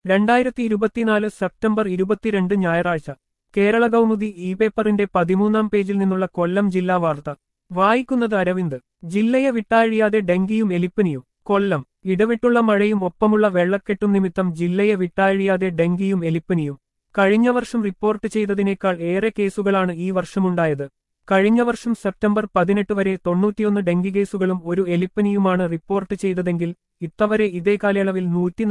2024 September 22 ഞായറാഴ്ച Kerala Kaumudi E പേപ്പറിന്റെ 13-ാം പേജിൽ നിന്നുള്ള കൊല്ലം ജില്ലാ വാർത്ത വായിക്കുന്നത് അരവിന്ദ്. ജില്ലയെ വിട്ടാഴിയാതെ ഡെങ്കിയും എലിപ്പനിയും. കൊല്ലം. ഇടവിട്ടുള്ള മഴയും ഒപ്പമുള്ള വെള്ളക്കെട്ടും നിമിത്തം ജില്ലയെ വിട്ടാഴിയാതെ ഡെങ്കിയും എലിപ്പനിയും. കഴിഞ്ഞ വർഷം റിപ്പോർട്ട് ചെയ്തതിനേക്കാൾ ഏറെ കേസുകളാണ് ഈ വർഷമുണ്ടായത്. കഴിഞ്ഞ വർഷം സെപ്റ്റംബർ 18 വരെ 91 ഡെങ്കി കേസുകളും ഒരു എലിപ്പനിയുമാണ് റിപ്പോർട്ട് ചെയ്തതെങ്കിൽ ഇത്തവരെ ഇതേ കാലയളവിൽ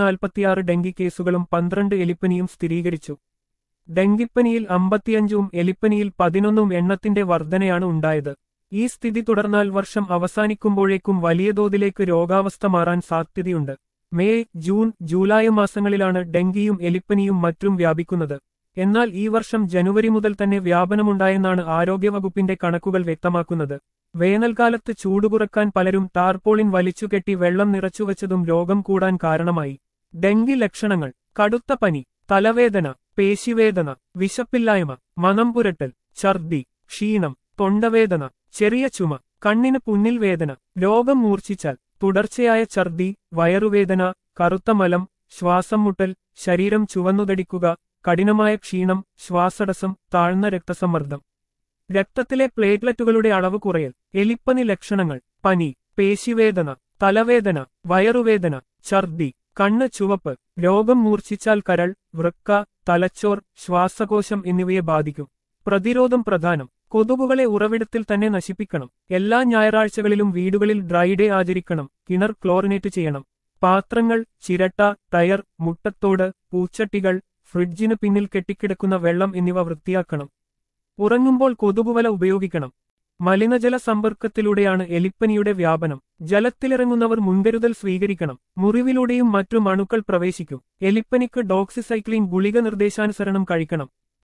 146 ഡെങ്കി കേസുകളും 12 എലിപ്പനിയും സ്ഥിരീകരിച്ചു. ഡെങ്കിപ്പനിയിൽ 55ഉം എലിപ്പനിയിൽ 11ഉം എണ്ണത്തിന്റെ വർധനയാണ് ഉണ്ടായത്. ഈ സ്ഥിതി തുടർന്നാൽ വർഷം അവസാനിക്കുമ്പോഴേക്കും വലിയ തോതിലേക്ക് രോഗാവസ്ഥ മാറാൻ സാധ്യതയുണ്ട്. മെയ്, ജൂൺ, ജൂലൈ മാസങ്ങളിലാണ് ഡെങ്കിയും എലിപ്പനിയും മറ്റും വ്യാപിക്കുന്നത്. എന്നാൽ ഈ വർഷം ജനുവരി മുതൽ തന്നെ വ്യാപനമുണ്ടായെന്നാണ് ആരോഗ്യവകുപ്പിന്റെ കണക്കുകൾ വ്യക്തമാക്കുന്നത്. വേനൽക്കാലത്ത് ചൂടുകുറക്കാൻ പലരും ടാർപോളിൻ വലിച്ചുകെട്ടി വെള്ളം നിറച്ചുവച്ചതും രോഗം കൂടാൻ കാരണമായി. ഡെങ്കി ലക്ഷണങ്ങൾ: കടുത്ത പനി, തലവേദന, പേശിവേദന, വിശപ്പില്ലായ്മ, മനം പുരട്ടൽ, ഛർദി, ക്ഷീണം, തൊണ്ടവേദന, ചെറിയ ചുമ, കണ്ണിന് പുന്നിൽ വേദന. രോഗം മൂർച്ഛിച്ചാൽ തുടർച്ചയായ ഛർദി, വയറുവേദന, കറുത്ത മലം, ശ്വാസം മുട്ടൽ, ശരീരം ചുവന്നുതടിക്കുക, കഠിനമായ ക്ഷീണം, ശ്വാസതടസ്സം, താഴ്ന്ന രക്തസമ്മർദ്ദം. രക്തത്തിലെ പ്ലേറ്റ്ലെറ്റുകളുടെ അളവ് കുറയൽ. എലിപ്പനി ലക്ഷണങ്ങൾ: പനി, പേശിവേദന, തലവേദന, വയറുവേദന, ഛർദി, കണ്ണ് ചുവപ്പ്. രോഗം മൂർച്ഛിച്ചാൽ കരൾ, വൃക്ക, തലച്ചോർ, ശ്വാസകോശം എന്നിവയെ ബാധിക്കും. പ്രതിരോധം പ്രധാനം. കൊതുകുകളെ ഉറവിടത്തിൽ തന്നെ നശിപ്പിക്കണം. എല്ലാ ഞായറാഴ്ചകളിലും വീടുകളിൽ ഡ്രൈ ഡേ ആചരിക്കണം. കിണർ ക്ലോറിനേറ്റ് ചെയ്യണം. പാത്രങ്ങൾ, ചിരട്ട, ടയർ, മുട്ടത്തോട്, പൂച്ചട്ടികൾ, ഫ്രിഡ്ജിന് പിന്നിൽ കെട്ടിക്കിടക്കുന്ന വെള്ളം എന്നിവ വൃത്തിയാക്കണം. ഉറങ്ങുമ്പോൾ കൊതുകുവല ഉപയോഗിക്കണം. മലിനജല സമ്പർക്കത്തിലൂടെയാണ് എലിപ്പനിയുടെ വ്യാപനം. ജലത്തിലിറങ്ങുന്നവർ മുൻകരുതൽ സ്വീകരിക്കണം. മുറിവിലൂടെയും മറ്റും അണുക്കൾ പ്രവേശിക്കും. എലിപ്പനിക്ക് ഡോക്സിസൈക്ലിൻ ഗുളിക നിർദ്ദേശാനുസരണം കഴിക്കണം.